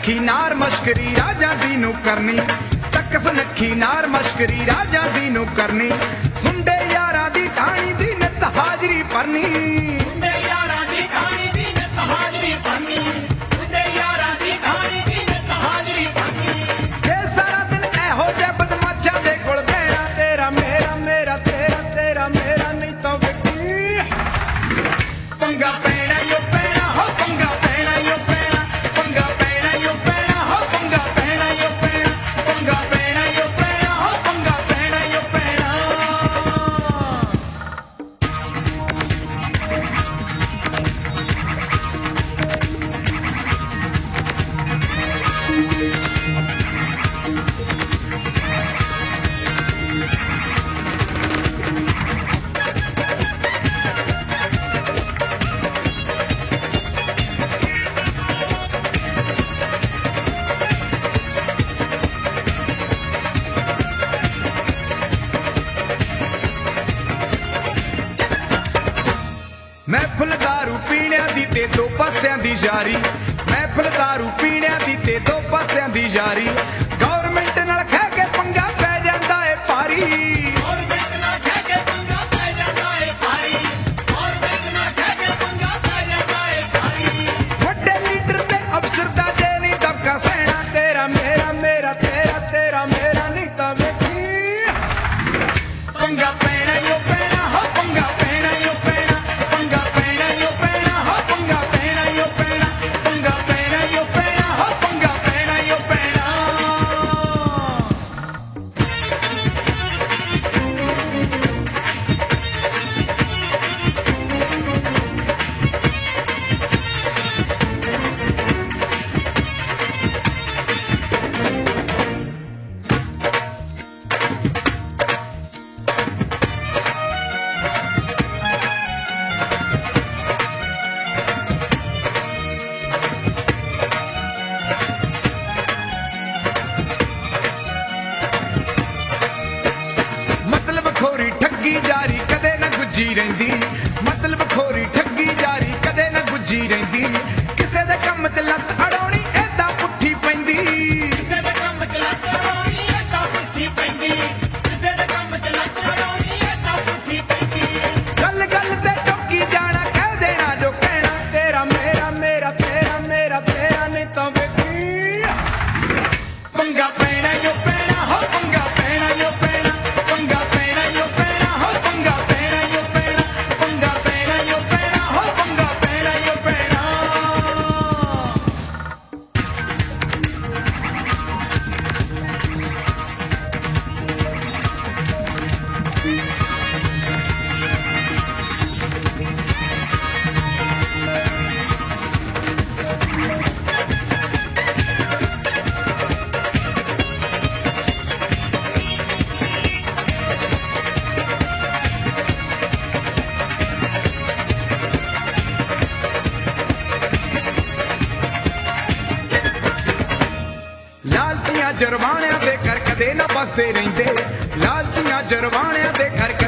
नखी नार मश्करी राजा दी नू करनी, तकस नखी नार मश्करी राजा दी नू करनी, हुंदे यारा दी ठाणी दी नित हाजरी भरनी, हुंदे यारा दी ठाणी दी नित हाजरी भरनी, हुंदे यारा दी ठाणी दी नित हाजरी भरनी। जे सारा दिन एहो जे बदमाशां दे कोल बहना, तेरा मेरा मेरा तेरा तेरा मेरा नहीं तो विकी पंगा पैना यो पैना हो, पंगा पैना यो पैना, पंगा पैना यो पैना हो, पंगा पैना यो पैना, पंगा पैना यो पैना हो, पंगा पैना यो पैना। महफिल दारू पीणिया दी ते दो पासियां दी यारी, महफिल दारू पीणिया दी ते दो पासियां दी यारी, गवर्नमेंट नाल खै के पंगा पै जांदा है भारी, गवर्नमेंट नाल खै के पंगा पै जांदा है भारी, गवर्नमेंट नाल खै के पंगा पै जांदा है भारी। वड्डे लीडर ते अफसर दा जे नहीं दबका सहना, तेरा मेरा मेरा तेरा तेरा मेरा नहीं तो वेखी पंगा पैना यो पैना हो, पंगा पैना यो पैना, पंगा पैना यो पैना हो, पंगा पैना यो पैना, पंगा पैना यो पैना हो, पंगा पैना यो पैना। मतलब खोरी ठगी जारी कदे न गुज्जी रहिंदी, मतलब खोरी ठगी जारी कदे न गुज्जी रहिंदी, किसे दे कम च लत अड़ाउणी ऐदा पुट्ठी पैंदी, किसे दे कम च लत अड़ाउणी ऐदा पुट्ठी पैंदी, किसे दे कम च लत अड़ाउणी ऐदा पुट्ठी पैंदी। गल गल ते टोकी जाना कह देना जो कहना, तेरा मेरा मेरा तेरा मेरा तेरा नहीं तो वेखी पंगा पैना जो पैना हो, पंगा पैना जो पैना, पंगा पैना यो पैना हो, पंगा पैना यो पैना, पंगा पैना यो पैना हो, पंगा पैना यो पैना। लालचियां जुर्मानियां दे कर कदे ना बसदे रहिंदे, लालचियां जुर्मानियां दे कर